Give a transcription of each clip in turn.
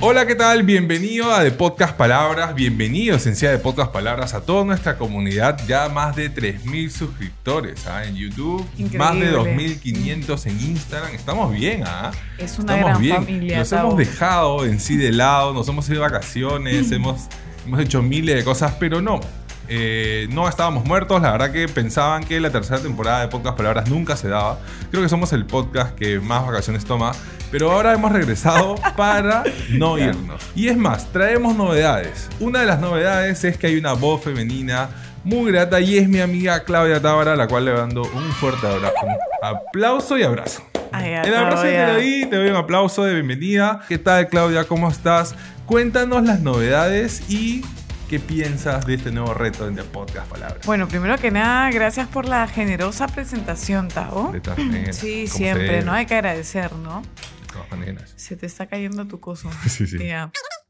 Hola, ¿qué tal? Bienvenido a The Podcast Palabras. Bienvenidos en sí a The Podcast Palabras a toda nuestra comunidad. Ya más de 3.000 suscriptores en YouTube. Increíble. Más de 2.500 en Instagram. Estamos bien, Es una gran familia. Nos hemos dejado en sí de lado. Nos hemos ido de vacaciones. hemos hecho miles de cosas, pero no. No estábamos muertos. La verdad que pensaban que la tercera temporada de Podcast Palabras nunca se daba. Creo que somos el podcast que más vacaciones toma. Pero ahora hemos regresado para no irnos. Y es más, traemos novedades. Una de las novedades es que hay una voz femenina muy grata y es mi amiga Claudia Tábara, a la cual le mando un fuerte abrazo. Aplauso y abrazo. El abrazo que te doy un aplauso de bienvenida. ¿Qué tal, Claudia? ¿Cómo estás? Cuéntanos las novedades y ¿qué piensas de este nuevo reto en The Podcast Palabras? Bueno, primero que nada, gracias por la generosa presentación, Tavo. Sí, siempre, ¿no? Hay que agradecer, ¿no? De todas maneras. Se te está cayendo tu coso. Sí. Ya.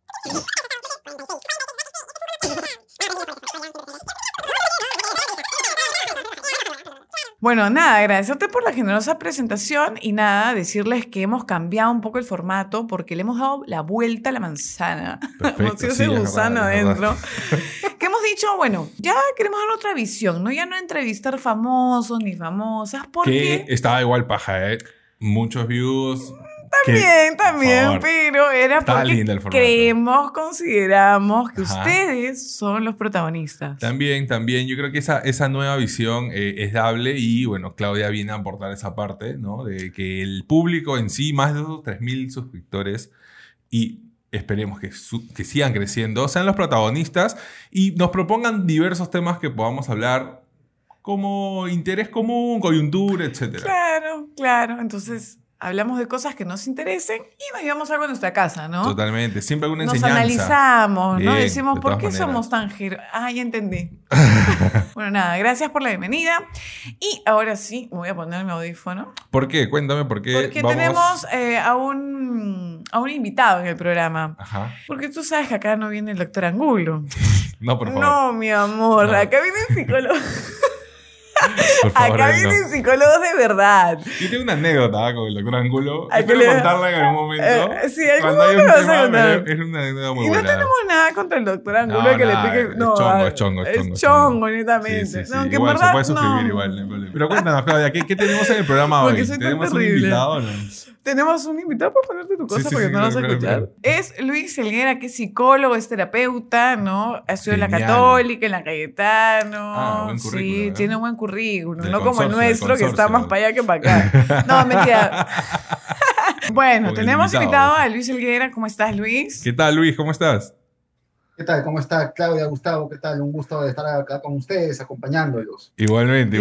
Bueno, nada, agradecerte por la generosa presentación y nada, decirles que hemos cambiado un poco el formato porque le hemos dado la vuelta a la manzana. Perfecto, hemos sido ese gusano es verdad. adentro. Que hemos dicho, bueno, ya queremos dar otra visión, ¿no? Ya no entrevistar famosos ni famosas, porque... Que estaba igual paja, Muchos views. También, pero era porque consideramos que ustedes son los protagonistas. También, yo creo que esa nueva visión es dable y bueno, Claudia viene a aportar esa parte, ¿no? De que el público en sí, más de esos 3.000 suscriptores y esperemos que sigan creciendo, sean los protagonistas y nos propongan diversos temas que podamos hablar como interés común, coyuntura, etc. Claro, entonces... Hablamos de cosas que nos interesen y nos llevamos algo a nuestra casa, ¿no? Totalmente. Siempre alguna enseñanza. Nos analizamos, bien, ¿no? Decimos, ¿por qué maneras somos tan giros? Ah, ya entendí. Bueno, nada, gracias por la bienvenida. Y ahora sí, me voy a poner mi audífono. ¿Por qué? Cuéntame por qué. Porque tenemos a un invitado en el programa. Ajá. Porque tú sabes que acá no viene el doctor Angulo. No, por favor. No, mi amor. No. Acá viene el psicólogo. Por favor, acá vienen psicólogos de verdad. Yo tengo una anécdota con el doctor Angulo. ¿A Espero qué le- contarla en algún momento. Sí, algún Cuando hay momento un lo vas a tema, contar. es una anécdota muy Y no buena. tenemos nada contra el doctor Angulo No, que nada, le pique. es chongo. Es chongo, netamente. Sí. No, que en Igual, verdad, se puede suscribir no. igual, no hay problema. Pero cuéntanos, Claudia, ¿qué tenemos en el programa Porque hoy? soy tan ¿Tenemos un terrible. invitado o no? Tenemos un invitado para ponerte tu cosa Sí, porque no lo vas a claro. escuchar. Es Luis Helguera, que es psicólogo, es terapeuta, ¿no? Estudió en la Genial. Católica, en la Cayetano. Buen currículum, Sí, ¿no? tiene un buen currículum. Del No como el consorcio, nuestro, del que está consorcio. más para allá que para acá. No, mentira. Bueno, Con el tenemos invitado. invitado a Luis Helguera. ¿Cómo estás, Luis? ¿Qué tal, Luis? ¿Cómo estás? ¿Qué tal? ¿Cómo está Claudia, Gustavo? ¿Qué tal? Un gusto de estar acá con ustedes, acompañándolos. Igualmente.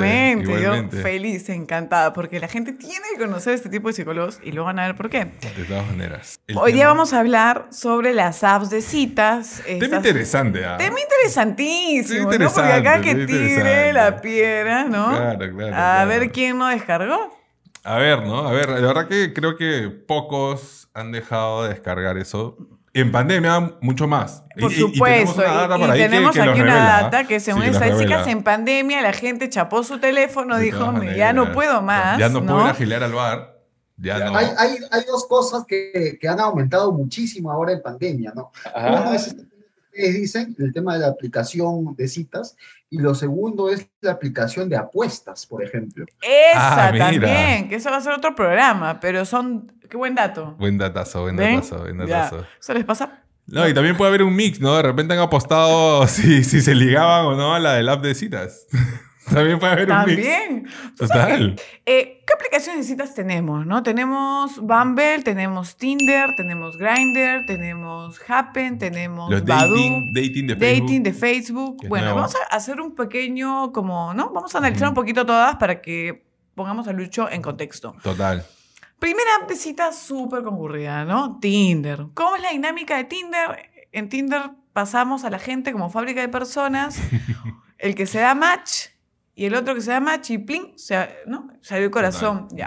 Yo feliz, encantada, porque la gente tiene que conocer este tipo de psicólogos y luego van a ver por qué. De todas maneras. Hoy día vamos a hablar sobre las apps de citas. Tema interesante, Tema interesantísimo, Sí, ¿no? Porque acá que interesante, tire interesante. la piedra, ¿no? Claro. A ver quién no descargó. A ver, ¿no? La verdad que creo que pocos han dejado de descargar eso. En pandemia, mucho más. Por supuesto. Y tenemos aquí una data que según estadísticas en pandemia la gente chapó su teléfono, dijo, ya no puedo más. Ya no puedo ir a gilear al bar. Ya no. Hay dos cosas que han aumentado muchísimo ahora en pandemia, ¿no? Uno es este que ustedes dicen, el tema de la aplicación de citas, y lo segundo es la aplicación de apuestas, por ejemplo. Esa mira. también, que eso va a ser otro programa, pero son... Qué buen dato. Buen datazo. Ya, ¿eso les pasa? No, y también puede haber un mix, ¿no? De repente han apostado si se ligaban o no a la del app de citas. También puede haber un mix. También. Total. ¿Qué aplicaciones de citas tenemos, no? Tenemos Bumble, tenemos Tinder, tenemos Grindr, tenemos Happen, tenemos Los Badoo, dating de Facebook. dating de Facebook. Que es Bueno, nuevo. vamos a hacer un pequeño, ¿no? Vamos a analizar un poquito todas para que pongamos a Lucho en contexto. Total. Primera app de citas súper concurrida, ¿no? Tinder. ¿Cómo es la dinámica de Tinder? En Tinder pasamos a la gente como fábrica de personas, el que se da match y el otro que se da match y plin, ¿no? Salió el corazón, Total. ya.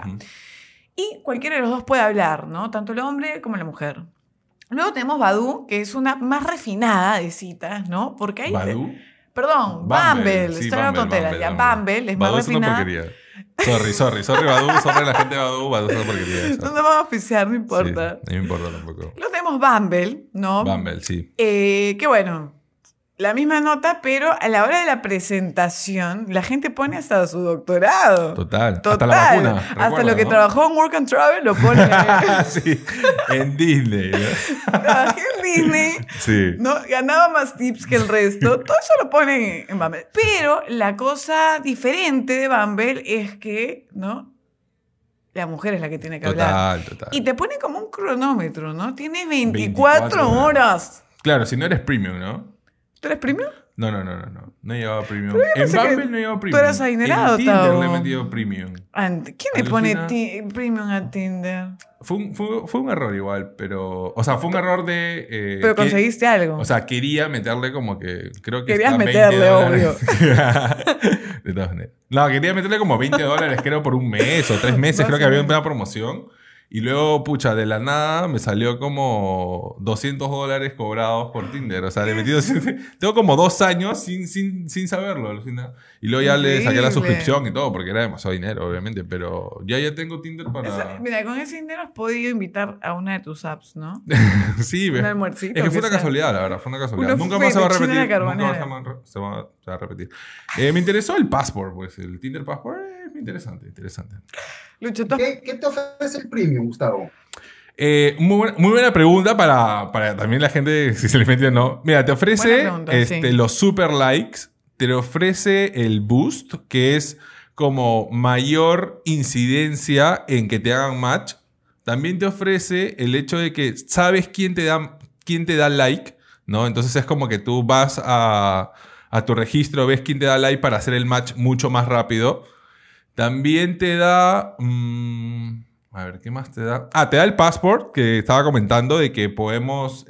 Y cualquiera de los dos puede hablar, ¿no? Tanto el hombre como la mujer. Luego tenemos Badoo, que es una más refinada de citas, ¿no? Porque hay... ¿Badoo? Perdón, Bumble, Bumble. sí, Estoy hablando Bumble, tonteras. Ya, Bumble. Bumble es más Badoo es una refinada. porquería. Sorry, Badoo, sorry la gente de Badoo es una porquería. No nos vamos a auspiciar, no importa. Sí, no me importa tampoco. Luego tenemos tenemos Bumble, ¿no? Bumble, sí. Que bueno, la misma nota, pero a la hora de la presentación, la gente pone hasta su doctorado. Total. Hasta la vacuna. Hasta lo que ¿no? trabajó en Work and Travel lo pone. Sí, en Disney. ¿no? Trabajé en Disney. Sí. ¿No? Ganaba más tips que el resto. Todo eso lo ponen en Bumble. Pero la cosa diferente de Bumble es que, ¿no? La mujer es la que tiene que hablar. Total. Y te pone como un cronómetro, ¿no? Tienes 24 horas. Claro, si no eres premium, ¿no? ¿Tú eres premium? No. No llevaba premium. Pero yo En pensé que Bumble no llevaba tú premium. eras adinerado, En Tinder Tavo. le he metido premium. ¿Quién le pone Alucina. premium a Tinder? Fue un error igual, pero... O sea, fue un error de... Pero conseguiste algo. O sea, quería meterle como que... Creo que Querías está meterle, $20. De todas maneras. No, quería meterle como $20, creo, por un mes o 3 meses. Creo que había una promoción. Y luego, pucha, de la nada me salió como $200 cobrados por Tinder. O sea, le he metido... Tengo como 2 años sin saberlo, alucina. Y luego ya le saqué la Increíble. suscripción y todo, porque era demasiado dinero, obviamente. Pero ya tengo Tinder para... Mira, con ese dinero has podido invitar a una de tus apps, ¿no? Sí, Un almuercito. es que fue una sea. casualidad, la verdad, fue una casualidad. Unos Nunca más se va a fettuccine repetir. a la Nunca más carbonara. se va a repetir. Me interesó el Passport, pues, el Tinder Passport. Interesante. Lucho, tú- ¿Qué te ofrece el premium, Gustavo? Muy buena pregunta para también la gente, si se les mete o no. Mira, te ofrece Buena pregunta, sí. los super likes, te ofrece el boost, que es como mayor incidencia en que te hagan match. También te ofrece el hecho de que sabes quién te da like, ¿no? Entonces es como que tú vas a tu registro, ves quién te da like para hacer el match mucho más rápido. También te da... a ver, ¿qué más te da? Te da el passport, que estaba comentando, de que podemos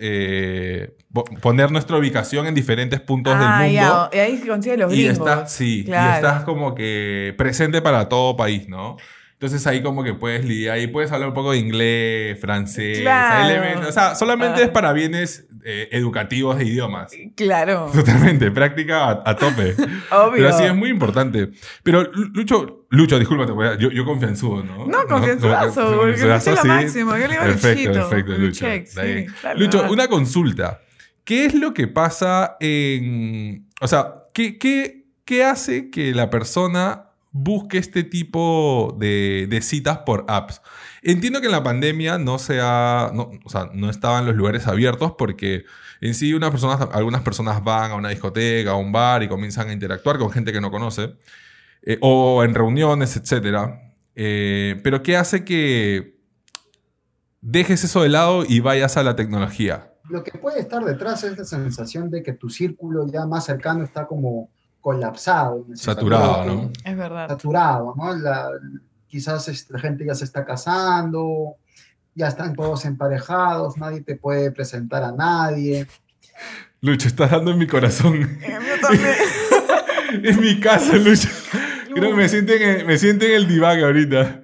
poner nuestra ubicación en diferentes puntos del mundo. Ya, y ahí se consigue los Y gringos. y estás como que presente para todo país, ¿no? Entonces ahí como que puedes lidiar, ahí puedes hablar un poco de inglés, francés, Claro. elementos. O sea, solamente es para bienes educativos de idiomas. Claro, Totalmente, práctica a tope. obvio. Pero sí, es muy importante. Pero Lucho, discúlpate, yo confianzudo, ¿no? No, confianzudazo, porque Lucho es lo sí. máximo. Yo le iba Luchito. Perfecto, Lucho. Check, Está bien. sí, dale, Lucho, dale. una consulta. ¿Qué es lo que pasa en... O sea, ¿qué hace que la persona busque este tipo de citas por apps? Entiendo que en la pandemia no estaban los lugares abiertos porque en sí algunas personas van a una discoteca, a un bar y comienzan a interactuar con gente que no conoce, o en reuniones, etc. Pero ¿qué hace que dejes eso de lado y vayas a la tecnología? Lo que puede estar detrás es la sensación de que tu círculo ya más cercano está como colapsado. en el Saturado, sentido de ¿no? que- Es verdad. Saturado, ¿no? Quizás la gente ya se está casando, ya están todos emparejados, nadie te puede presentar a nadie. Lucho, estás dando en mi corazón. Yo también. En mi casa, Lucho. Creo que me siento en el diván ahorita.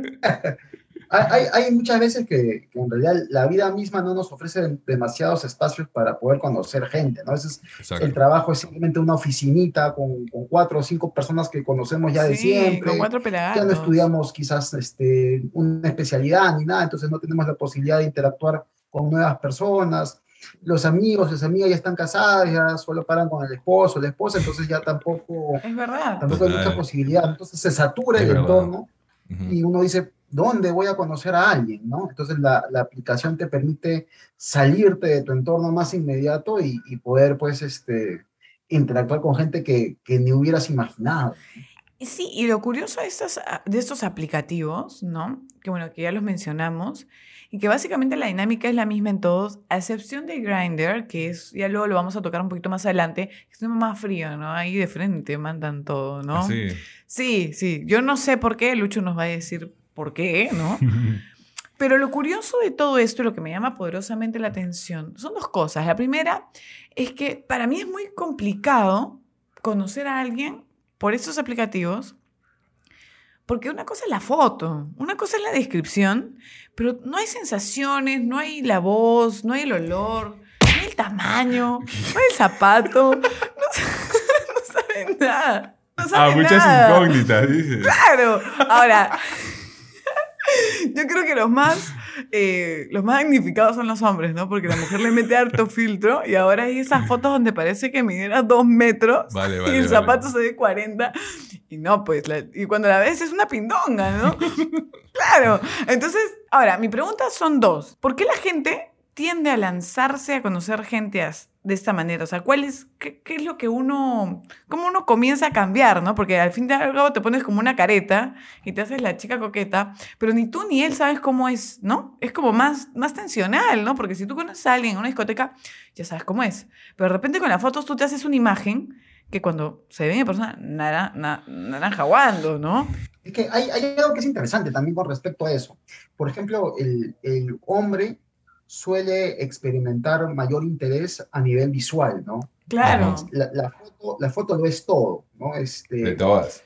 Hay muchas veces que en realidad la vida misma no nos ofrece demasiados espacios para poder conocer gente, ¿no? A veces Exacto. el trabajo es simplemente una oficinita con 4 o 5 personas que conocemos ya de Sí, siempre. con 4 Ya pelagatos. no estudiamos quizás una especialidad ni nada, entonces no tenemos la posibilidad de interactuar con nuevas personas. Los amigos, las amigas ya están casadas, ya solo paran con el esposo, la esposa, entonces ya tampoco Es verdad. hay Total. mucha posibilidad. Entonces se satura Es el verdad. entorno Ujú. y uno dice, ¿dónde voy a conocer a alguien? ¿No? Entonces la aplicación te permite salirte de tu entorno más inmediato y poder pues interactuar con gente que ni hubieras imaginado. Sí, y lo curioso de estos aplicativos, ¿no? Que bueno, que ya los mencionamos, y que básicamente la dinámica es la misma en todos, a excepción de Grindr, que es, ya luego lo vamos a tocar un poquito más adelante, es un tema más frío, ¿no? Ahí de frente mandan todo, ¿no? Así. Sí. Yo no sé por qué, Lucho nos va a decir por qué, ¿no? Pero lo curioso de todo esto, lo que me llama poderosamente la atención, son 2 cosas. La primera es que para mí es muy complicado conocer a alguien por estos aplicativos, porque una cosa es la foto, una cosa es la descripción, pero no hay sensaciones, no hay la voz, no hay el olor, no hay el tamaño, no hay el zapato, no saben nada. No saben Muchas nada. incógnitas, dices. Claro. Ahora, yo creo que los más los más magnificados son los hombres, ¿no? Porque la mujer le mete harto filtro y ahora hay esas fotos donde parece que midiera 2 metros y el zapato se ve 40. Y no, pues, y cuando la ves es una pindonga, ¿no? Claro. Entonces, ahora, mi pregunta son 2. ¿Por qué la gente tiende a lanzarse a conocer gente de esta manera? O sea, qué es lo que cómo uno comienza a cambiar, ¿no? Porque al fin de algo te pones como una careta y te haces la chica coqueta, pero ni tú ni él sabes cómo es, ¿no? Es como más tensional, ¿no? Porque si tú conoces a alguien en una discoteca, ya sabes cómo es. Pero de repente con las fotos tú te haces una imagen que cuando se ve en persona, naranja guando, ¿no? Es que hay algo que es interesante también con respecto a eso. Por ejemplo, el hombre suele experimentar mayor interés a nivel visual, ¿no? Claro. La foto lo es todo, ¿no? De todas.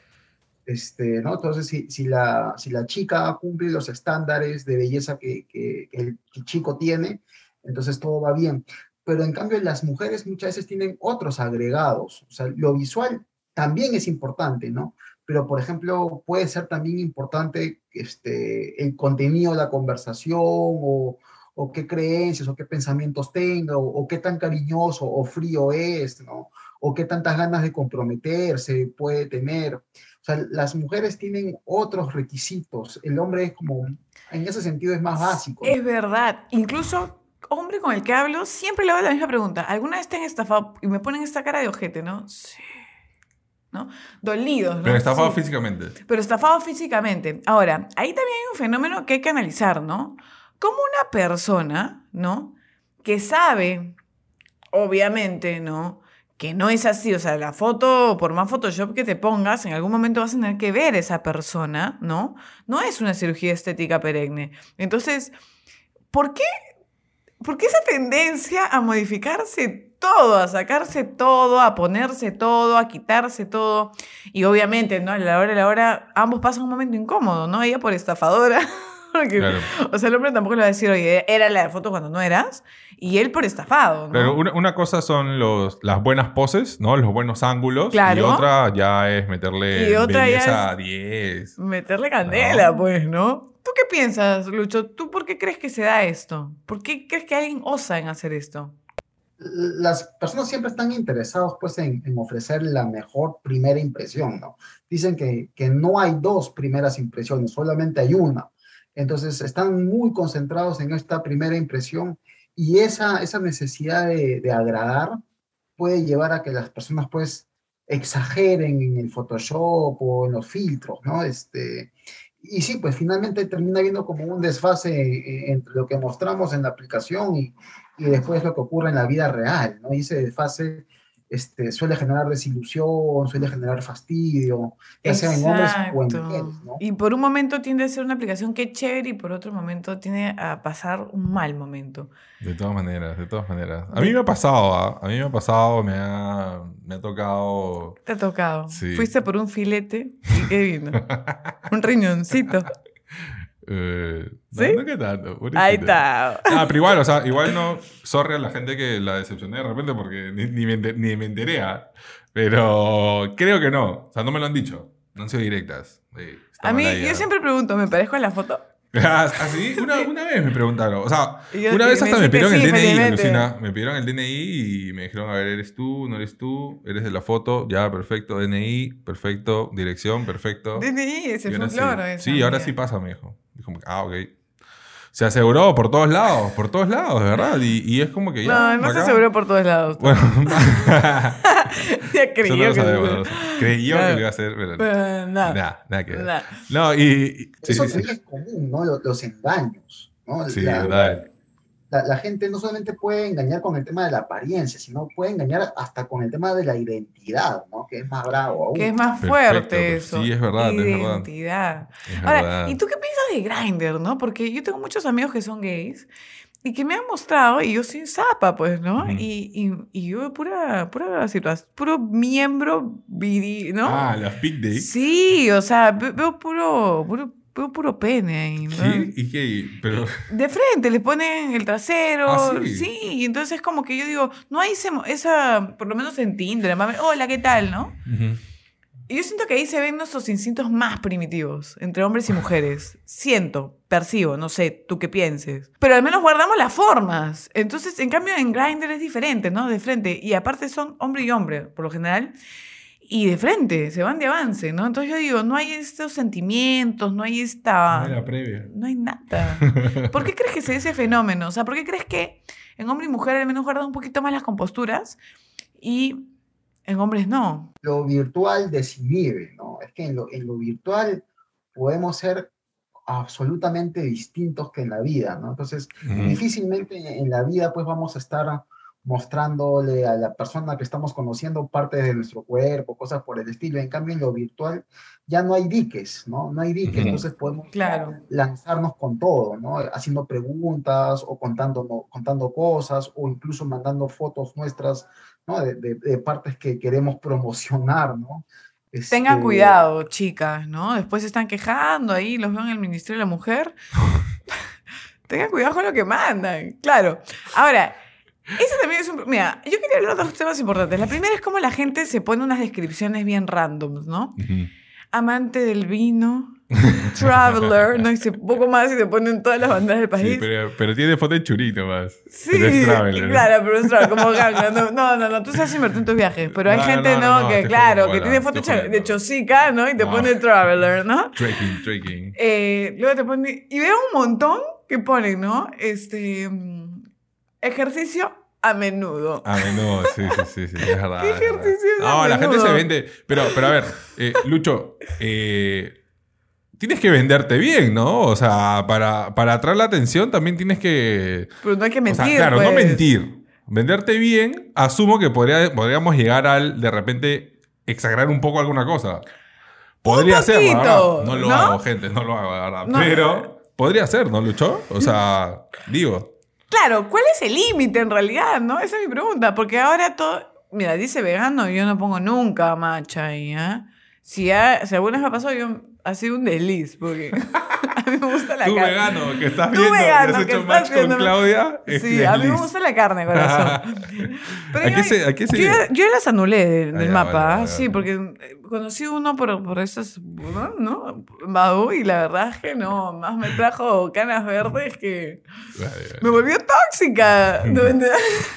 ¿No? Entonces, si la chica cumple los estándares de belleza que el chico tiene, entonces todo va bien. Pero en cambio las mujeres muchas veces tienen otros agregados. O sea, lo visual también es importante, ¿no? Pero, por ejemplo, puede ser también importante el contenido de la conversación o qué creencias o qué pensamientos tenga o qué tan cariñoso o frío es, ¿no? O qué tantas ganas de comprometerse puede tener. O sea, las mujeres tienen otros requisitos. El hombre es como, en ese sentido, es más básico, ¿no? Es verdad. Incluso hombre con el que hablo, siempre le hago la misma pregunta. ¿Alguna vez te han estafado? Y me ponen esta cara de ojete, ¿no? Sí. ¿No? Dolidos, ¿no? Pero estafado sí. físicamente. Pero estafado físicamente. Ahora, ahí también hay un fenómeno que hay que analizar, ¿no? Como una persona, ¿no? Que sabe, obviamente, ¿no? Que no es así. O sea, la foto, por más Photoshop que te pongas, en algún momento vas a tener que ver esa persona, ¿no? No es una cirugía estética perenne. Entonces, ¿por qué esa tendencia a modificarse todo, a sacarse todo, a ponerse todo, a quitarse todo? Y obviamente, ¿no? A la hora de la hora, ambos pasan un momento incómodo, ¿no? Ella por estafadora. Porque, claro. O sea, el hombre tampoco le va a decir, oye, era la foto cuando no eras, y él por estafado, ¿no? Pero una cosa son las buenas poses, ¿no? Los buenos ángulos. Claro. Y otra ya es meterle belleza a 10. Meterle candela, ¿no? Pues, ¿no? ¿Tú qué piensas, Lucho? ¿Tú por qué crees que se da esto? ¿Por qué crees que alguien osa en hacer esto? Las personas siempre están interesadas, pues, en ofrecer la mejor primera impresión, ¿no? Dicen que no hay 2 primeras impresiones, solamente hay una. Entonces, están muy concentrados en esta primera impresión y esa necesidad de agradar puede llevar a que las personas, pues, exageren en el Photoshop o en los filtros, ¿no? Y sí, pues, finalmente termina viendo como un desfase entre lo que mostramos en la aplicación y después lo que ocurre en la vida real, ¿no? Y ese desfase suele generar desilusión, suele generar fastidio, ya sea en hombres o en mujeres, ¿no? Y por un momento tiende a ser una aplicación que es chévere y por otro momento tiende a pasar un mal momento. De todas maneras, de todas maneras. A mí me ha pasado, me ha tocado... ¿Te ha tocado? Sí. Fuiste por un filete y ¿qué vino? Un riñoncito. ¿Sí? No que tanto. Ahí está. Pero igual, o sea, igual no sorry a la gente que la decepcioné de repente porque ni me enteré. Pero creo que no. O sea, no me lo han dicho. No han sido directas. A mí, yo siempre pregunto, ¿me parezco a la foto? ¿Así? Una vez me preguntaron. O sea, una vez hasta me pidieron el DNI, Lucina. Me pidieron el DNI y me dijeron, a ver, ¿eres tú? ¿No eres tú? ¿Eres de la foto? Ya, perfecto. DNI, perfecto. Dirección, perfecto. DNI, ese fue un logro. Sí, ahora sí pasa, me dijo. Dijo, ok. Se aseguró por todos lados, de verdad. Y es como que ya... No se aseguró por todos lados. Bueno, ya creyó que creyó que lo iba a hacer, pero nada que ver. No, eso también es común, ¿no? Los engaños, ¿no? Sí, verdad. La gente no solamente puede engañar con el tema de la apariencia, sino puede engañar hasta con el tema de la identidad, ¿no? Que es más bravo aún. Que es más fuerte. Perfecto, eso. Sí, es verdad. Identidad. Ahora, ¿y tú qué piensas de Grindr, no? Porque yo tengo muchos amigos que son gays y que me han mostrado, y yo soy zapa, pues, ¿no? Uh-huh. Y yo pura situación, puro miembro viril, ¿no? Los pic days. Sí, o sea, veo puro pene ahí, ¿no? ¿Sí? ¿Y qué? Pero... De frente, le ponen el trasero. ¿Sí? Sí, y entonces es como que yo digo, no hay esa, por lo menos en Tinder, hola, ¿qué tal, no? Uh-huh. Y yo siento que ahí se ven nuestros instintos más primitivos, entre hombres y mujeres. Siento, percibo, no sé, tú qué pienses. Pero al menos guardamos las formas. Entonces, en cambio, en Grindr es diferente, ¿no? De frente. Y aparte son hombre y hombre, por lo general. Y de frente, se van de avance, ¿no? Entonces yo digo, no hay estos sentimientos, no hay esta... No era previa. No hay nada. ¿Por qué crees que se da ese fenómeno? O sea, ¿por qué crees que en hombre y mujer al menos guardan un poquito más las composturas y en hombres no? Lo virtual desinhibe, ¿no? Es que en lo virtual podemos ser absolutamente distintos que en la vida, ¿no? Entonces, difícilmente en la vida pues vamos a estar mostrándole a la persona que estamos conociendo partes de nuestro cuerpo, cosas por el estilo. En cambio, en lo virtual ya no hay diques, ¿no? No hay diques, entonces podemos lanzarnos con todo, ¿no? Haciendo preguntas o contando cosas o incluso mandando fotos nuestras, ¿no? De partes que queremos promocionar, ¿no? Tengan cuidado, chicas, ¿no? Después se están quejando ahí, los veo en el Ministerio de la Mujer. Tengan cuidado con lo que mandan, claro. Ahora... Eso también es un... Mira, yo quería hablar de dos temas importantes. La primera es cómo la gente se pone unas descripciones bien randoms, ¿no? Amante del vino, traveler, ¿no? Y un poco más y se ponen todas las banderas del país. Sí, pero tiene foto de churito más. Sí, pero es traveler, claro, pero es traveler, como ganga. No, tú sabes invertir en tus viajes. Pero hay gente, que claro, que tiene foto de chosica, ¿no? Y te pone traveler, ¿no? Trekking. Luego te pone... Y veo un montón que ponen, ¿no? Ejercicio a menudo. A menudo, sí, es verdad. ¿Qué ejercicio es No, la gente se vende. Pero a ver, Lucho, tienes que venderte bien, ¿no? O sea, para atraer la atención también tienes que... Pero no hay que mentir, o sea, claro, pues. no mentir. Venderte bien, asumo que podríamos llegar al, de repente, exagerar un poco alguna cosa. Podría ser, la verdad. No lo hago, gente, no lo hago, la verdad. No. Pero podría ser, ¿no, Lucho? O sea, digo... Claro, ¿cuál es el límite en realidad, no? Esa es mi pregunta, porque ahora todo... Mira, dice vegano, yo no pongo nunca matcha ahí, ¿eh? Si alguna vez me pasó, ha sido un desliz, porque a mí me gusta la carne. Tú vegano, que estás viendo, vegano, que has hecho match con Claudia. Sí, desliz. A mí me gusta la carne, corazón. Pero ¿A qué se yo las anulé del mapa, vale. Sí, porque conocí uno por esas, ¿no? Badoo, y la verdad es que no, más me trajo canas verdes que me volvió tóxica. Está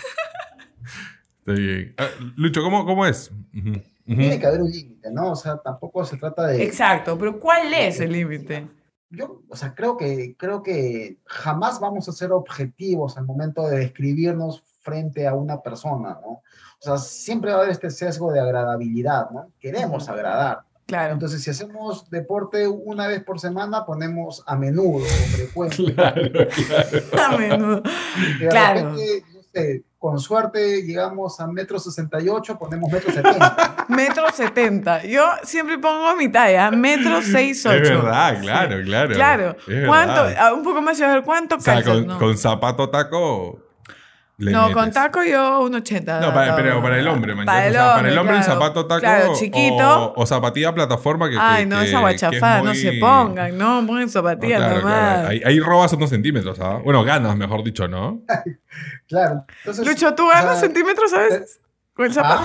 bien. Lucho, ¿cómo es? Tiene que haber un límite, ¿no? O sea, tampoco se trata de... Exacto, pero ¿cuál es el límite? Yo, o sea, creo que jamás vamos a ser objetivos al momento de describirnos frente a una persona, ¿no? O sea, siempre va a haber este sesgo de agradabilidad, ¿no? Queremos agradar. Claro. Entonces, si hacemos deporte una vez por semana, ponemos a menudo, frecuente. Claro. A menudo. De repente, no sé, con suerte llegamos a 1,68 m, ponemos 1,70 m. 1,70 m. Yo siempre pongo mi talla, 1,68 m. Es verdad, claro. Claro. ¿Cuánto? Verdad. Un poco más, a ver, ¿cuánto calzas? O sea, ¿no? con zapato taco... No, con taco yo 1,80 m. No, pero para el hombre, man. Para el hombre el zapato taco claro, chiquito. O zapatilla plataforma que Ay, no, esa guachafada, no se pongan, no, pongan zapatilla nomás. Claro. Ahí robas unos centímetros, ¿ah? Bueno, ganas, mejor dicho, ¿no? Claro. Entonces, Lucho, ¿tú ganas centímetros a veces? ¿Con el zapato?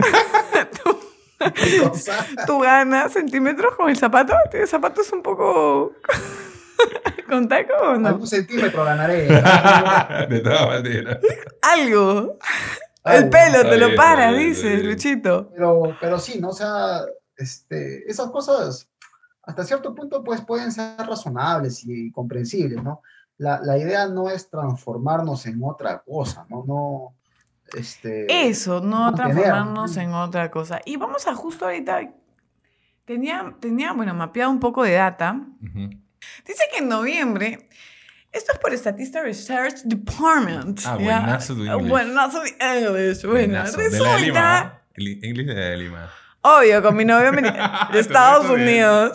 ¿Tú ganas centímetros con el zapato? ¿Tienes zapatos un poco... ¿Con taco o no? Algún centímetro ganaré. De todas maneras. Algo. El pelo te lo para, bien, dices, Luchito. Pero sí, ¿no? O sea, esas cosas hasta cierto punto pues pueden ser razonables y comprensibles, ¿no? La idea no es transformarnos en otra cosa, ¿no? Eso, no transformarnos en otra cosa. Y vamos a justo ahorita, tenía bueno, mapeado un poco de data. Dice que en noviembre, esto es por Statista Research Department. Buenazo tu inglés. Buenazo de English. Bueno, resulta... De Lima. El inglés de Lima. Obvio, con mi novio de Estados Unidos.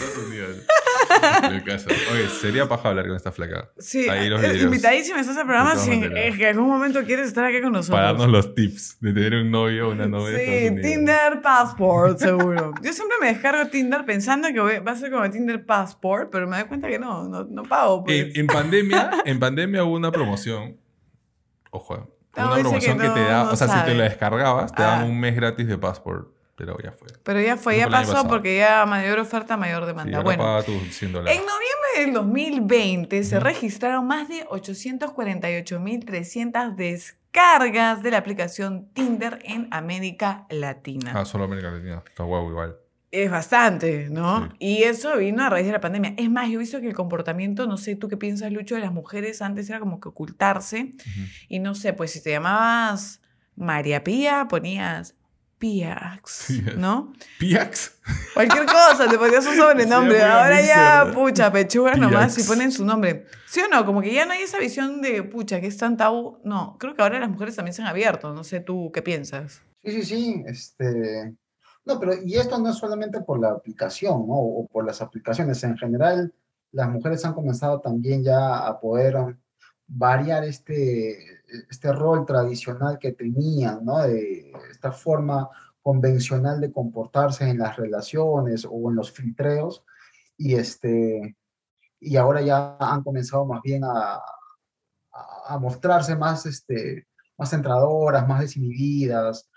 Oye, sería paja hablar con esta flaca. Sí, ahí los videos. Invitadísima estás al programa si es que en algún momento quieres estar aquí con nosotros. Para darnos los tips de tener un novio o una novia. Sí, Tinder Passport, seguro. Yo siempre me descargo Tinder pensando que va a ser como Tinder Passport, pero me doy cuenta que no pago. Pues. En pandemia hubo una promoción. Ojo, una promoción que te da, o sea, si te la descargabas, te daban un mes gratis de Passport. pero ya fue. Pero ya fue, Eso ya fue el año pasó pasado. porque ya mayor oferta, mayor Sí, demanda. ahora Bueno, paga tus $100. en noviembre del 2020 se Ujú. registraron más de 848.300 descargas de la aplicación Tinder en América Latina. Ah, solo América Latina. Está guau igual. Es bastante, ¿no? Sí. Y eso vino a raíz de la pandemia. Es más, yo he visto que el comportamiento, no sé tú qué piensas, Lucho, de las mujeres antes era como que ocultarse. Ujú. Y no sé, pues si te llamabas María Pía, ponías Piax, Piax. ¿no? ¿Piax? Cualquier cosa, te ponías un sobrenombre. Sí, ya Ahora ponían ya, Mixer, ¿no? pucha, pechugas nomás y Piax. ponen su nombre. ¿Sí o no? Como que ya no hay esa visión de, pucha, que es tan tabú. No, creo que ahora las mujeres también se han abierto. No sé tú qué piensas. Sí. No, pero y esto no es solamente por la aplicación, ¿no? O por las aplicaciones. En general, las mujeres han comenzado también ya a poder variar este rol tradicional que tenían, ¿no? De esta forma convencional de comportarse en las relaciones o en los filtreos. Y, y ahora ya han comenzado más bien a mostrarse más, más centradoras, más desinhibidas,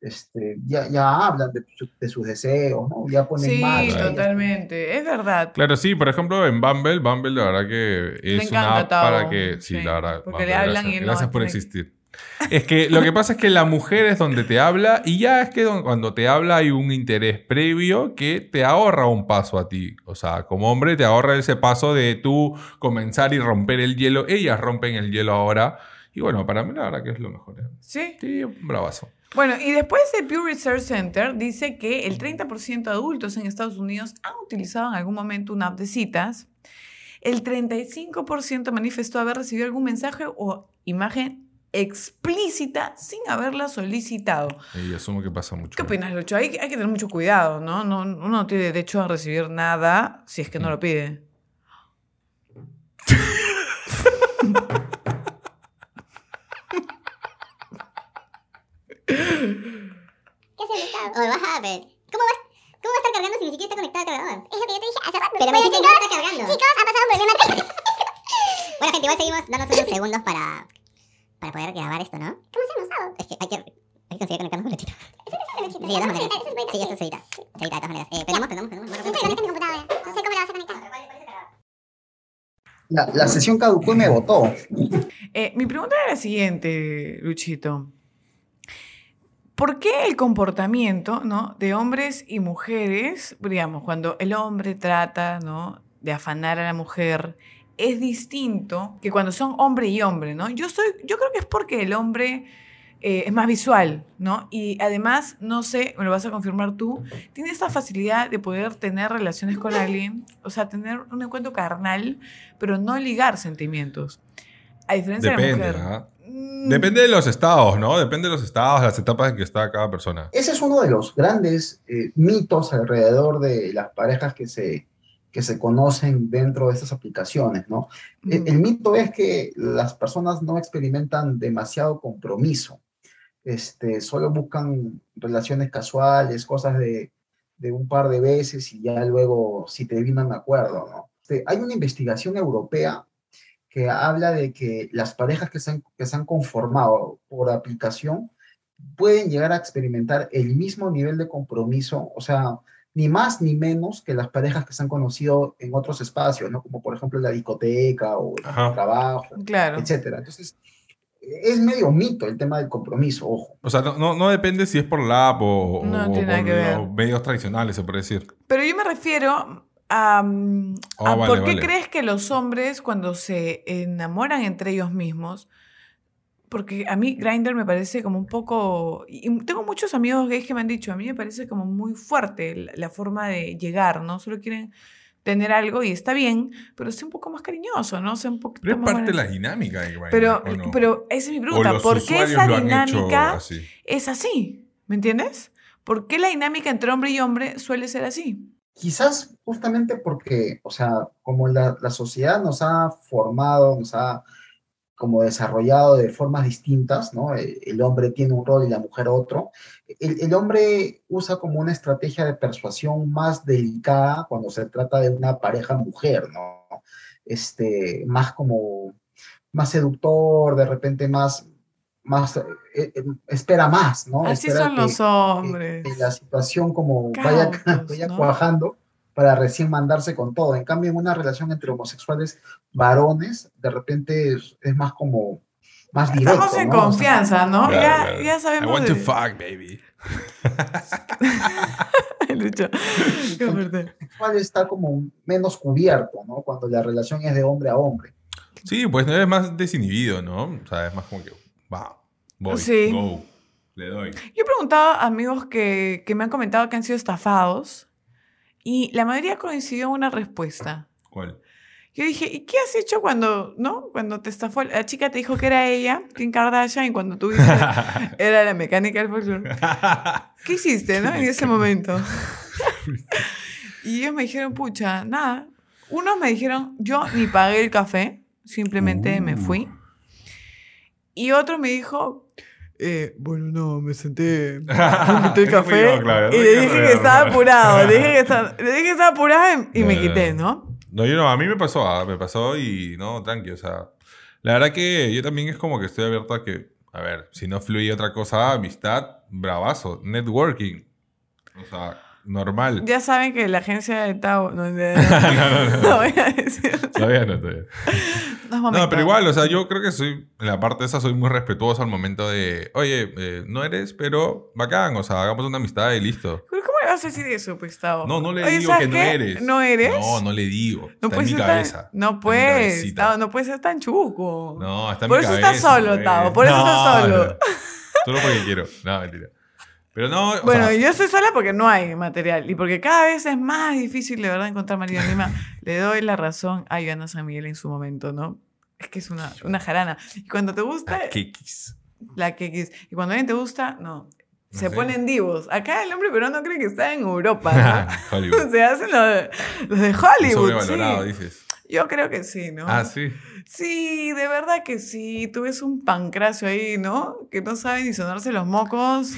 ya hablan de sus deseos, ¿no? Ya ponen Sí, match ahí. Claro. totalmente. Es verdad. Claro, sí, por ejemplo, en Bumble la verdad que Me es una encanta, app para Tao. que... Sí, Sí, la verdad, porque Bumble, le hablan y él no gracias por tiene- existir. Es que lo que pasa es que la mujer es donde te habla y ya es que cuando te habla hay un interés previo que te ahorra un paso a ti. O sea, como hombre te ahorra ese paso de tú comenzar y romper el hielo. Ellas rompen el hielo ahora. Y bueno, para mí la verdad que es lo mejor. ¿Eh? Sí. Sí, un bravazo. Bueno, y después el Pew Research Center dice que el 30% de adultos en Estados Unidos han utilizado en algún momento una app de citas. El 35% manifestó haber recibido algún mensaje o imagen explícita sin haberla solicitado. Y asumo que pasa mucho. ¿Qué opinas, Lucho? Hay que tener mucho cuidado, ¿no? Uno no tiene derecho a recibir nada si es que no lo pide. ¿Qué hace el estado? Oh, what happened? ¿Cómo va a estar cargando si ni siquiera está conectado al cargador? Es lo que yo te dije hace rato. Pero me dijiste que no está cargando. Chicos, ha pasado un problema técnico. Bueno, gente, igual seguimos dándonos unos segundos para poder grabar esto, ¿no? ¿Cómo hacemos, Sao? Es que hay que conseguir conectarnos con Luchito. Sí, de todas maneras. Sí, esto se edita. Se edita de todas maneras. Prendemos. Sí, pero conecta mi computadora. No sé cómo la vas a conectar. La sesión caducó y me votó. Mi pregunta era la siguiente, Luchito. ¿Por qué el comportamiento, ¿no?, de hombres y mujeres, digamos, cuando el hombre trata, ¿no?, de afanar a la mujer, es distinto que cuando son hombre y hombre, ¿no? Yo creo que es porque el hombre es más visual, ¿no? Y además, no sé, me lo vas a confirmar tú, tiene esta facilidad de poder tener relaciones con alguien, o sea, tener un encuentro carnal, pero no ligar sentimientos. A diferencia de la Depende, mujer. ¿ah? Depende de los estados, ¿no? Depende de los estados, las etapas en que está cada persona. Ese es uno de los grandes mitos alrededor de las parejas que se conocen dentro de estas aplicaciones, ¿no? El mito es que las personas no experimentan demasiado compromiso. Solo buscan relaciones casuales, cosas de un par de veces y ya luego si terminan de acuerdo, ¿no? Hay una investigación europea que habla de que las parejas que se han conformado por aplicación pueden llegar a experimentar el mismo nivel de compromiso, o sea, ni más ni menos que las parejas que se han conocido en otros espacios, ¿no? Como por ejemplo la discoteca o el Ajá. trabajo, Claro. etcétera. Entonces, es medio mito el tema del compromiso, ojo. O sea, no depende si es por la app o No tiene nada por que ver. los medios tradicionales, se puede decir. Pero yo me refiero a Vale, ¿por qué vale. crees que los hombres cuando se enamoran entre ellos mismos? Porque a mí Grindr me parece como un poco... Y tengo muchos amigos gays que me han dicho, a mí me parece como muy fuerte la forma de llegar, ¿no? Solo quieren tener algo y está bien, pero sea un poco más cariñoso, ¿no? Sea un poquito Pero es más parte de bonito. la dinámica de Grindr, Pero, ¿o no? pero esa es mi O pregunta. los ¿Por qué usuarios esa lo han hecho dinámica así. es así? ¿Me entiendes? ¿Por qué la dinámica entre hombre y hombre suele ser así? Quizás justamente porque, o sea, como la sociedad nos ha formado, nos ha como desarrollado de formas distintas, ¿no? El hombre tiene un rol y la mujer otro. El hombre usa como una estrategia de persuasión más delicada cuando se trata de una pareja mujer, ¿no? Más como, más seductor, de repente más más espera más, ¿no? Así Espera son los hombres. que la situación como Cautos, vaya ¿no? cuajando para recién mandarse con todo. En cambio, en una relación entre homosexuales varones, de repente es más como, más Estamos directo, en ¿no? O sea, confianza, ¿no? Claro, Ya claro. I sabemos want to de... fuck, baby. Lucho, qué fuerte. sexual está como menos cubierto, ¿no? Cuando la relación es de hombre a hombre. Sí, pues no eres más desinhibido, ¿no? O sea, es más como que, va, voy, Sí. go, le doy. Yo he preguntado a amigos que me han comentado que han sido estafados y la mayoría coincidió en una respuesta. ¿Cuál? Yo dije, ¿y qué has hecho cuando, no? Cuando te estafó? La chica te dijo que era ella, Kim Kardashian, y cuando tú dices era la mecánica del folclore. ¿Qué hiciste, no? En ese momento. Y ellos me dijeron, pucha, nada. Unos me dijeron, yo ni pagué el café, simplemente me fui. Y otro me dijo, bueno, no, me senté, me invité el Ese fui café yo, claro, y no le hay que dije que regar, estaba ¿no? apurado. Le dije que estaba apurado y me No, quité, no. ¿no? No, yo no, a mí me pasó y no, tranqui, o sea, la verdad que yo también es como que estoy abierto a que, a ver, si no fluye otra cosa, amistad, bravazo, networking, o sea, normal. Ya saben que la agencia de Tao... No, No. voy a decir. Todavía no. No es momento. No, pero igual, o sea, yo creo que soy, en la parte esa soy muy respetuoso al momento de, oye, no eres, pero bacán, o sea, hagamos una amistad y listo. ¿Pero cómo le vas a decir eso, pues, Tao? No le Oye, digo ¿sabes que no qué? eres. ¿No eres? No le digo. No Está en puedes mi ser cabeza. tan... No Está en mi puedes, cabecita. Tao, no puedes ser tan chuco. No, está en Por mi eso cabeza. estás solo, pues. Tao, por eso estás solo. No. Solo porque quiero. No, mentira. Pero no, o Bueno, sea, yo estoy sola porque no hay material y porque cada vez es más difícil de verdad encontrar marido en Lima. Le doy la razón a Joana San Miguel en su momento, ¿no? Es que es una jarana. Y cuando te gusta, a Kikis. la que quis. Y cuando alguien te gusta, no. Se Sí. ponen divos. Acá el hombre peruano cree que está en Europa, ¿no? Hollywood. Se hacen los de Es Hollywood. sobrevalorado, Sí. dices. Yo creo que sí, ¿no? Ah, sí. Sí, de verdad que sí. Tú ves un pancracio ahí, ¿no? Que no sabe ni sonarse los mocos.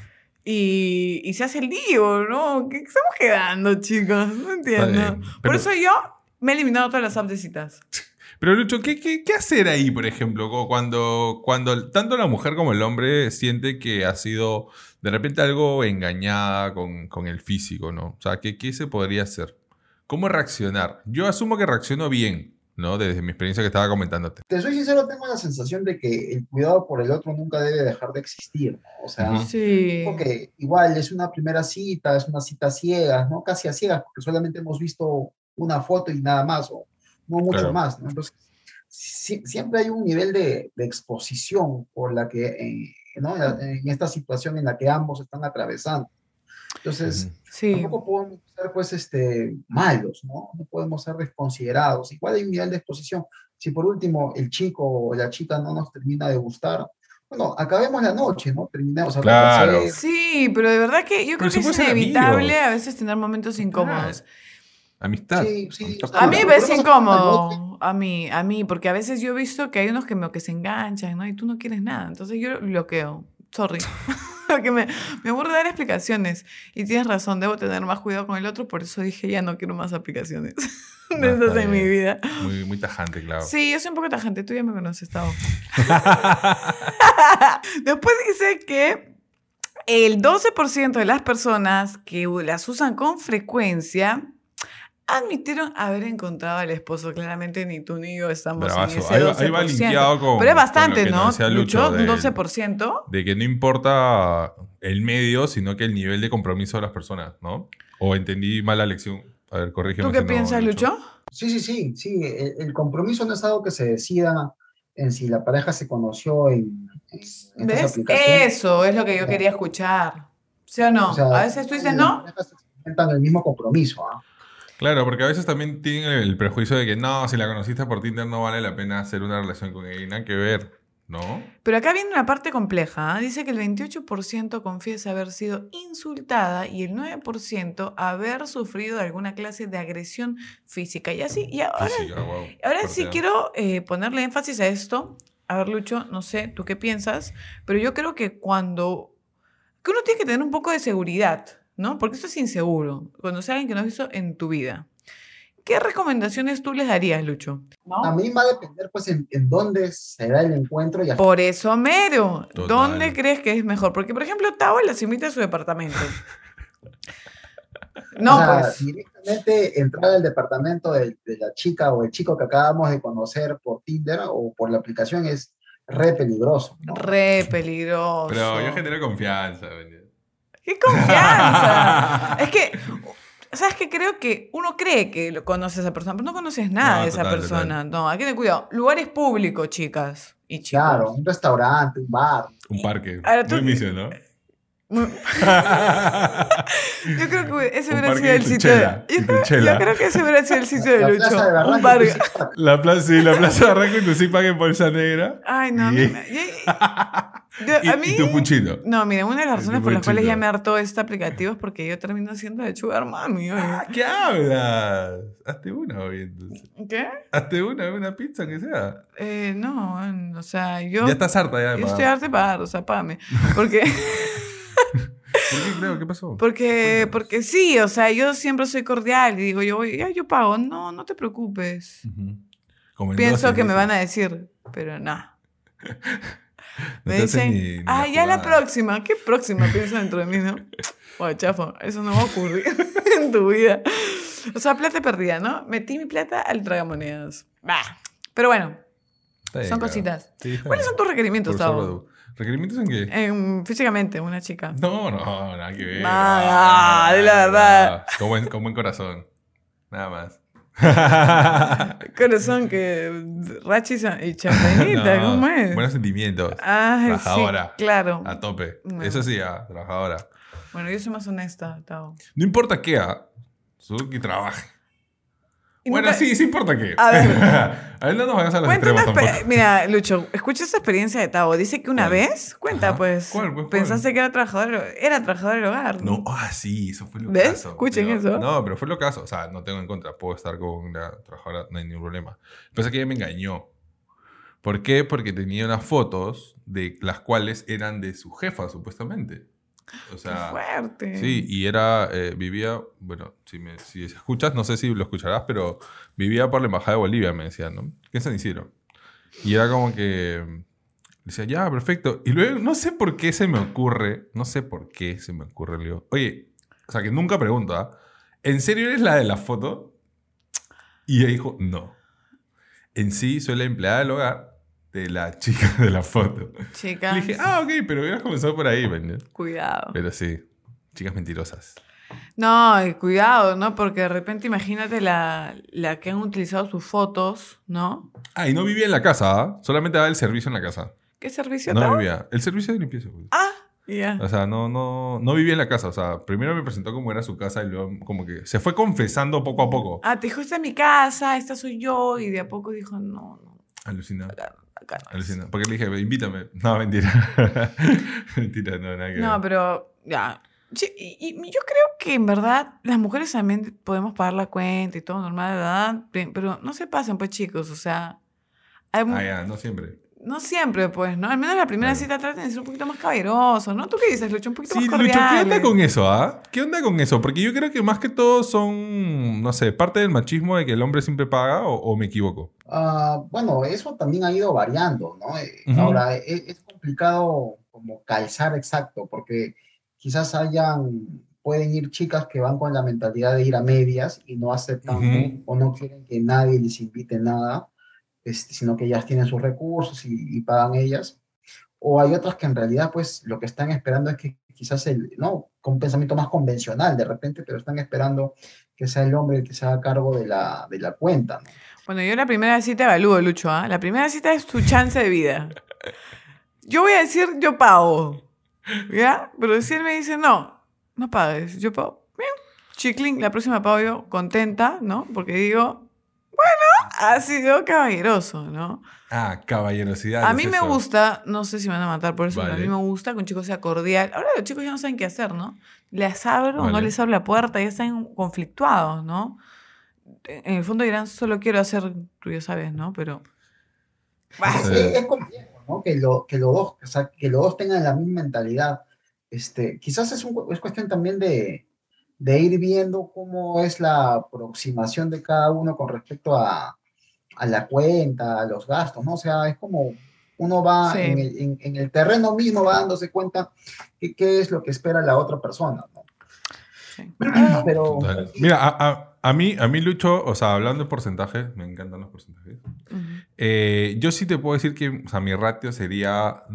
Y se hace el divo, ¿no? ¿Qué estamos quedando, chicos? No entiendo. bien, Por pero- eso yo me he eliminado todas las apps de citas. Pero Lucho, ¿qué hacer ahí, por ejemplo, cuando tanto la mujer como el hombre siente que ha sido de repente algo engañada con el físico, ¿no? O sea, ¿qué se podría hacer? ¿Cómo reaccionar? Yo asumo que reacciono bien, ¿no? Desde mi experiencia que estaba comentándote. Te soy sincero, tengo la sensación de que el cuidado por el otro nunca debe dejar de existir, ¿no? O sea, Ujú. Sí. porque igual es una primera cita, es una cita ciegas, ¿no? Casi a ciegas, porque solamente hemos visto una foto y nada más, o no mucho Claro. más, ¿no? Entonces, siempre hay un nivel de exposición por la que, ¿no? En esta situación en la que ambos están atravesando. Entonces, Ujú. Sí. tampoco podemos ser, pues, malos, ¿no? No podemos ser desconsiderados. Igual hay un nivel de exposición. Si por último el chico o la chica no nos termina de gustar, bueno, acabemos la noche, ¿no? Terminemos a Claro. conversar. Sí, pero de verdad que yo Pero creo se que es puede ser inevitable amigos. a veces tener momentos incómodos. Amistad. Sí, sí. Amistad A mí me pura. parece Podemos hacer una incómodo, a mí, porque a veces yo he visto que hay unos que se enganchan, ¿no? Y tú no quieres nada, entonces yo bloqueo, sorry, porque me aburre dar explicaciones. Y tienes razón, debo tener más cuidado con el otro, por eso dije ya no quiero más aplicaciones No, de esas está en mi bien. vida. Muy, muy tajante, claro. Sí, yo soy un poco tajante, tú ya me conoces, Tavo. Después dice que el 12% de las personas que las usan con frecuencia admitieron haber encontrado al esposo. Claramente ni tú ni yo estamos Bravazo. en ese Ahí 12%. va linkeado con- Pero es con bastante, lo que ¿no? nos decía Lucho Lucho, un del- 12%. De que no importa el medio, sino que el nivel de compromiso de las personas, ¿no? O entendí mal la lección. A ver, corrígeme. ¿Tú qué si no, piensas, Lucho? Sí. El compromiso no es algo que se decida en si la pareja se conoció en estas ¿Ves? aplicaciones. Eso es lo que yo quería escuchar. ¿Sí o no? O sea, A veces tú dices, las ¿no? parejas experimentan el mismo compromiso, ¿ah? Claro, porque a veces también tienen el prejuicio de que no, si la conociste por Tinder no vale la pena hacer una relación con ella. Y nada que ver, ¿no? Pero acá viene una parte compleja. ¿Eh? Dice que el 28% confiesa haber sido insultada y el 9% haber sufrido alguna clase de agresión física. Y así, y ahora, Física, wow. ahora Fuerte, sí ¿no? quiero ponerle énfasis a esto. A ver, Lucho, no sé, ¿tú qué piensas? Pero yo creo que que uno tiene que tener un poco de seguridad, ¿no? Porque esto es inseguro. Conocer a alguien que no has visto en tu vida. ¿qué recomendaciones tú les darías, Lucho? A mí va a depender, pues, en dónde será el encuentro y Por eso mero. Total. ¿Dónde crees que es mejor? Porque, por ejemplo, Tao las invita a su departamento. No, o sea, pues. directamente entrar al departamento de la chica o el chico que acabamos de conocer por Tinder o por la aplicación es re peligroso, ¿no? Re peligroso. Pero yo genero confianza. ¿me ¡Qué confianza! Es que, ¿sabes qué? Creo que uno cree que lo conoce a esa persona, pero no conoces nada No, de esa total, persona. No, hay que tener cuidado. Lugares públicos, chicas y chicos. Claro, un restaurante, un bar. Un parque. Ahora tú- Muy inicio, ¿no? Muy- Yo creo que ese Un hubiera parque sido y el tu sitio. chela, y tu chela. Yo creo que ese hubiera sido el sitio de La Lucho. plaza de Un Barranco, bar. pues, La plaza de Arranco y tu zipac en bolsa negra. Ay, no. Y- A mí. Y tu puchito. No, mira, una de las Y tu razones por las cuales puchito. ya me hartó este aplicativo es porque yo termino siendo de sugar mami. Oye. ¿Qué hablas? Hazte una hoy entonces. ¿Qué? Hazte una pizza que sea. No, o sea, yo. Ya estás harta ya de Yo pagar. estoy harta de pagar, o sea, págame. Porque. ¿Por qué, Cleo? ¿Qué pasó? Porque sí, o sea, yo siempre soy cordial y digo, yo pago, no te preocupes. Ujú. Como en Pienso dosis, que me dices. van a decir, pero no. No Me te hacen dicen, ni la ya la jugada. próxima. ¿Qué próxima pienso dentro de mí, no? Oye, chafo, eso no va a ocurrir en tu vida. O sea, plata perdida, ¿no? Metí mi plata al tragamonedas. Bah. Pero bueno, Está bien, son claro. cositas. Sí, está ¿Cuáles bien. son tus requerimientos, Por Tavo? salud. ¿Requerimientos en qué? Físicamente, una chica. No, nada que ver. Nada, de la verdad. Con buen corazón. Nada más. Corazón que rachis y champañita, No, ¿cómo es? Buenos sentimientos. Ay, Trabajadora. sí, claro. A tope. Bueno. Eso sí, trabajadora. Bueno, yo soy más honesta, Tavo. No importa qué, solo que trabaje. Y Bueno, nunca- sí importa qué. A ver. A ver, no nos vayamos a los Cuenta extremos una tampoco. Mira, Lucho, escucha esa experiencia de Tavo. Dice que una ¿Cuál? vez, cuenta Ajá. pues, ¿Cuál? pensaste que era trabajador del hogar. No, sí, eso fue lo ¿Ves? caso. Escuchen Pero- eso. No, pero fue lo caso. O sea, no tengo en contra. Puedo estar con una trabajadora, no hay ningún problema. Pasa que ella me engañó. ¿Por qué? Porque tenía unas fotos de las cuales eran de su jefa, supuestamente. O Qué sea, fuerte. sí, y era, vivía, bueno, si escuchas, no sé si lo escucharás, pero vivía por la Embajada de Bolivia, me decían, ¿no? Que es San Isidro. Y era como que, decía, ya, perfecto. Y luego, no sé por qué se me ocurre, le digo, oye, o sea, que nunca pregunta, ¿en serio eres la de la foto? Y ella dijo, no. En sí, soy la empleada del hogar de la chica de la foto. Chicas, Le dije, ok, pero hubieras comenzado por ahí, ¿me cuidado. Pero sí, chicas mentirosas. No, y cuidado, ¿no? Porque de repente imagínate la que han utilizado sus fotos, ¿no? Ah, y no vivía en la casa, solamente daba el servicio en la casa. ¿Qué servicio No Tavo? vivía. El servicio de limpieza. Pues. Ah, ya. O sea, no vivía en la casa. O sea, primero me presentó como era su casa y luego como que se fue confesando poco a poco. Ah, te dijo, esta es mi casa, esta soy yo, y de a poco dijo, no, Alucina. acá no es. Alucina. Porque le dije, invítame. No, mentira. Mentira, no, nada que No, ver. pero ya. Sí, y yo creo que en verdad las mujeres también podemos pagar la cuenta y todo normal, ¿verdad? Pero no se pasen, pues chicos, o sea, Ah, ya, no siempre. no siempre, pues, ¿no? Al menos la primera Claro. cita traten de ser un poquito más caballerosos, ¿no? ¿Tú qué dices, Lucho? Un poquito Sí, más Lucho, ¿qué onda cordiales. con eso, ¿Qué onda con eso? Porque yo creo que más que todo son, no sé, parte del machismo de que el hombre siempre paga o me equivoco. Bueno, eso también ha ido variando, ¿no? Ujú. Ahora, es complicado como calzar exacto, porque quizás pueden ir chicas que van con la mentalidad de ir a medias y no aceptan Ujú. o no quieren que nadie les invite nada, sino que ellas tienen sus recursos y pagan ellas. O hay otras que en realidad, pues, lo que están esperando es que quizás ¿no? Con un pensamiento más convencional de repente, pero están esperando que sea el hombre el que se haga cargo de la cuenta, ¿no? Bueno, yo la primera cita evalúo, Lucho, ¿ah? La primera cita es tu chance de vida. Yo voy a decir, yo pago, ¿ya? Pero si él me dice, no pagues, yo pago. Bien, chiclín, la próxima pago yo contenta, ¿no? Porque digo, bueno, ha sido caballeroso, ¿no? Ah, caballerosidad. A es mí me eso. gusta, no sé si me van a matar por eso, pero a Vale. mí me gusta que un chico sea cordial. Ahora los chicos ya no saben qué hacer, ¿no? ¿Les abro o no Vale. les abro la puerta? Ya están conflictuados, ¿no? En el fondo dirán, solo quiero hacer, tú ya sabes, ¿no? Pero... Bah, Sí. Es complejo, ¿no? Que los dos, o sea, que los dos tengan la misma mentalidad. Quizás es cuestión también de de ir viendo cómo es la aproximación de cada uno con respecto a la cuenta, a los gastos, ¿no? O sea, es como uno va Sí. en el terreno mismo, va dándose cuenta qué es lo que espera la otra persona, ¿no? Sí. Pero Total. Mira, a mí, Lucho, o sea, hablando de porcentajes, me encantan los porcentajes. Ujú. Yo sí te puedo decir que, o sea, mi ratio sería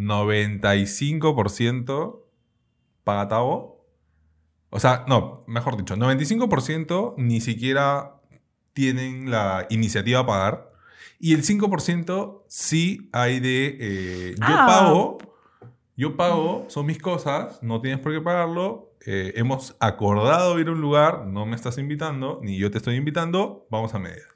95% pagatabo. O sea, no, mejor dicho, 95% ni siquiera tienen la iniciativa a pagar. Y el 5% sí hay de... Ah. Yo pago, son mis cosas, no tienes por qué pagarlo. Hemos acordado ir a un lugar, no me estás invitando, ni yo te estoy invitando, vamos a medias.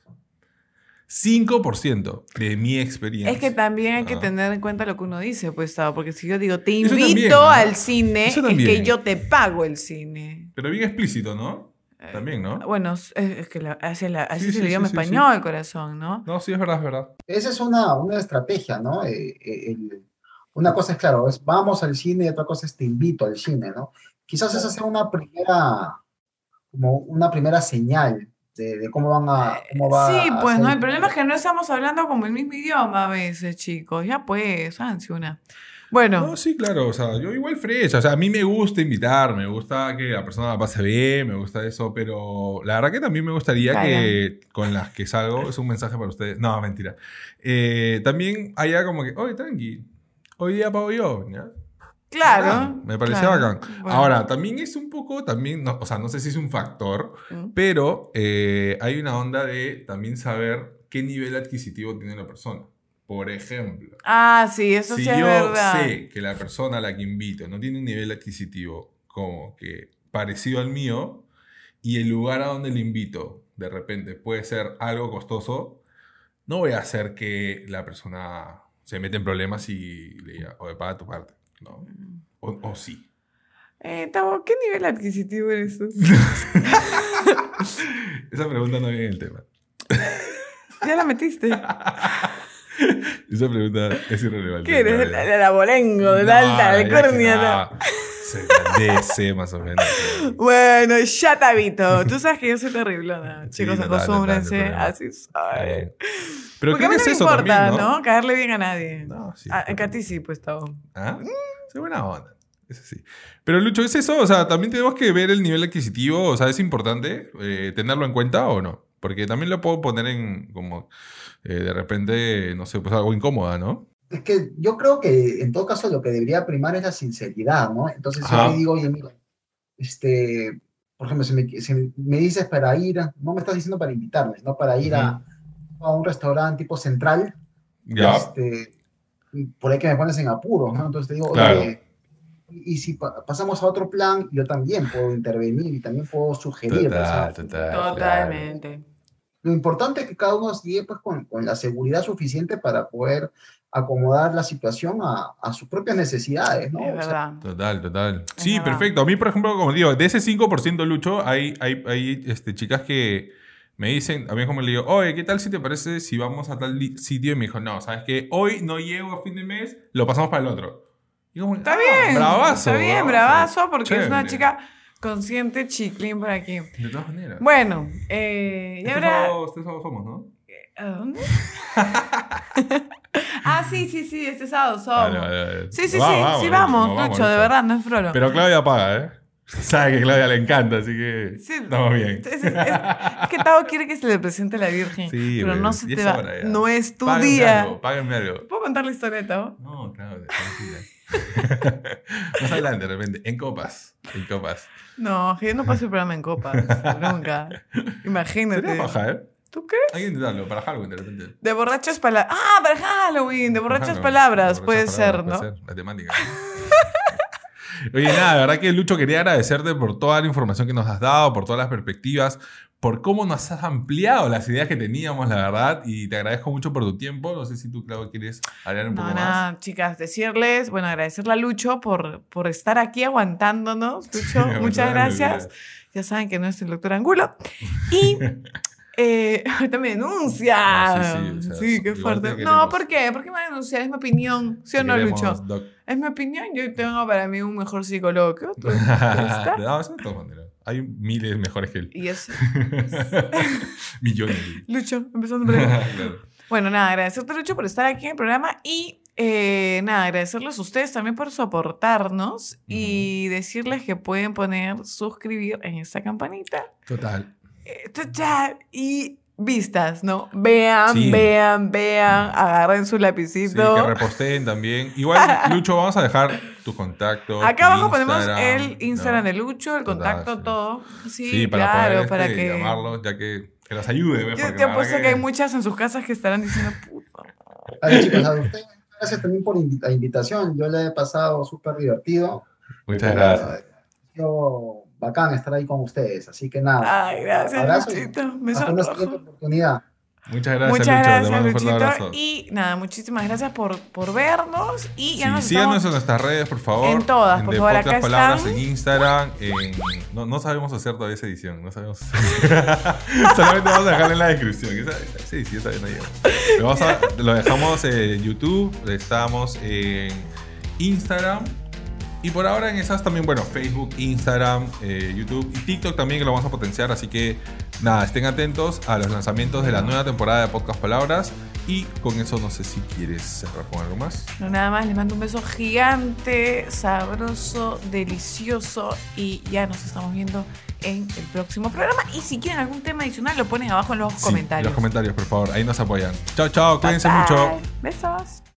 5% de mi experiencia. Es que también hay que Ah. tener en cuenta lo que uno dice, pues, Tao, porque si yo digo, te Eso invito también, ¿ah? al cine, Eso es también. que yo te pago el cine. Pero bien explícito, ¿no? También, ¿no? Bueno, es que así Sí, es sí, el idioma sí, sí, español, corazón, ¿no? No, sí, es verdad, es verdad. esa es una estrategia, ¿no? Una cosa es, claro, es vamos al cine y otra cosa es te invito al cine, ¿no? Quizás esa sea como una primera señal de cómo Sí, va a pues, ser ¿no? el El tema problema de es que no estamos hablando como el mismo idioma a veces, chicos. Ya pues, háganse una. Bueno, No, sí, claro, o sea, yo igual fresh, o sea, a mí me gusta invitar, me gusta que la persona la pase bien, me gusta eso, pero la verdad que también me gustaría que con las que salgo, es un mensaje para ustedes, no, mentira, también haya como que, oye, tranqui, hoy día pago yo, ¿ya? claro. Bacán, me pareció claro. bacán. Bueno. Ahora, también es un poco, también, no, o sea, no sé si es un factor, Mm. pero hay una onda de también saber qué nivel adquisitivo tiene la persona. Por ejemplo, Ah, sí, eso si sí es yo verdad. sé que la persona a la que invito no tiene un nivel adquisitivo como que parecido al mío y el lugar a donde le invito de repente puede ser algo costoso, no voy a hacer que la persona se meta en problemas y le diga, oye, paga tu parte. ¿No? O sí. Tavo, ¿qué nivel adquisitivo eres tú? Esa pregunta no viene en el tema. Ya la metiste. Esa pregunta es irrelevante. ¿Qué eres? Ya. El abolengo de la alta alcurnia, ¿no? Se DC más o menos. Bueno, ya Tabito. Tú sabes que yo soy terrible, ¿no? Chicos, total, acostúmbrense. total, total. Así soy. Pero Porque a creo mí que no es me eso importa, también, ¿no? ¿no? Caerle bien a nadie. No, sí. Que a ti sí, pues, Tavo. ¿Ah? Sí, buena onda. Eso sí. Pero Lucho, ¿es eso? O sea, también tenemos que ver el nivel adquisitivo. O sea, ¿es importante tenerlo en cuenta o no? Porque también lo puedo poner en como de repente, no sé, pues algo incómoda, ¿no? Es que yo creo que en todo caso lo que debería primar es la sinceridad, ¿no? Entonces yo Ajá. le digo, oye, mira, por ejemplo, si me dices para ir, no me estás diciendo para invitarme, sino para ir a un restaurante tipo central, Ya. por ahí que me pones en apuros, ¿no? Entonces te digo, Claro. oye, y si pasamos a otro plan, yo también puedo intervenir y también puedo sugerir. Total. Totalmente. Lo importante es que cada uno llegue pues, con la seguridad suficiente para poder acomodar la situación a sus propias necesidades, ¿no? Es O sea, verdad. Total. Sí, verdad. perfecto. A mí, por ejemplo, como digo, de ese 5%, Lucho, hay chicas que me dicen, a mí como le digo, oye, ¿qué tal si te parece si vamos a tal sitio? Y me dijo, no, ¿sabes qué? Hoy no llego a fin de mes, lo pasamos para el otro. Y como, Está bien. Bravazo. Está bien, bravazo, porque es una Chévere. chica consciente, chiclín por aquí. De todas maneras. Bueno, y ahora... Estos sábados somos, ¿no? ¿A dónde? Sí, este sábado somos. Vale. Sí, Vamos, vamos, Lucho, Lucho, de verdad, no es frolo. Pero Claudia paga, ¿eh? Sabe que Claudia le encanta, así que Sí, estamos bien. Es que Tavo quiere que se le presente a la Virgen, Sí, pero güey, no se ya te es va. hora ya. No es tu Páguenme día. Páguenme algo. ¿Puedo contar la historia de Tavo? No, Claudia, tranquila. Más adelante, de repente, en copas. No, que yo no paso el programa en copas. Nunca. Imagínate. Sería paja, ¿eh? ¿Tú crees? Hay que intentarlo, para Halloween, de repente. De borrachas palabras. Para Halloween, de borrachas Halloween, palabras. de Puede borrachas ser, palabras, ¿no? puede ser, la temática. Oye, nada, la verdad que Lucho quería agradecerte por toda la información que nos has dado, por todas las perspectivas, por cómo nos has ampliado las ideas que teníamos, la verdad, y te agradezco mucho por tu tiempo. No sé si tú, Clau, quieres hablar un poco más. Nada, chicas, decirles, bueno, agradecerle a Lucho por estar aquí aguantándonos. Lucho, muchas gracias. Ya saben que no es el doctor Angulo. Y ahorita me denuncia. Ah, sí, o sea, Sí, qué igual fuerte. te No, queremos. ¿por qué? ¿Por qué me va a denunciar? Es mi opinión. ¿Sí o Te no, queremos, Lucho? Doc. Es mi opinión. Yo tengo para mí un mejor psicólogo que otro. Ya está. No, eso de todas maneras. Hay miles mejores que él. Y es Millones. Lucho, empezando por ahí. Claro. Bueno, nada, agradecerte, Lucho, por estar aquí en el programa y nada, agradecerles a ustedes también por soportarnos y decirles que pueden poner suscribir en esta campanita. Total. Y vistas, ¿no? Vean, Sí. vean, agarren su Sí, lapicito. que reposteen también. Igual, Lucho, vamos a dejar tus contactos. Acá tu abajo ponemos Instagram, el Instagram ¿no? de Lucho, el Total, contacto, sí. todo. Sí, Sí, para claro, poder para que... llamarlos, ya que los ayude. ¿ves? Yo Porque te la apuesto verdad que hay muchas en sus casas que estarán diciendo, puta. A ver, chicos, a ustedes, gracias también por la invitación. Yo la he pasado súper divertido. Muchas gracias. Yo, bacán estar ahí con ustedes. Así que nada. Ay, gracias, Abrazos. Luchito. Me Hasta una sonrojo. siguiente oportunidad. Muchas gracias, Muchas Lucho. Te gracias, mando un fuerte Luchito. abrazo. Y nada, muchísimas gracias por vernos. Y ya Sí, nos síganos estamos... en nuestras redes, por favor. En todas, por de favor, Podcast acá Palabras están. en Instagram. No sabemos hacer todavía esa edición. No sabemos solamente vamos a dejarla en la descripción. Esa edición todavía no llega. Lo dejamos en YouTube, estamos en Instagram. Y por ahora en esas también, bueno, Facebook, Instagram, YouTube y TikTok también, que lo vamos a potenciar. Así que nada, estén atentos a los lanzamientos de la nueva temporada de Podcast Palabras. Y con eso no sé si quieres cerrar con algo más. No, nada más, les mando un beso gigante, sabroso, delicioso. Y ya nos estamos viendo en el próximo programa. Y si quieren algún tema adicional, lo ponen abajo en los Sí, comentarios. en los comentarios, por favor. Ahí nos apoyan. Chao, chao. Cuídense Bye, mucho. bye. Besos.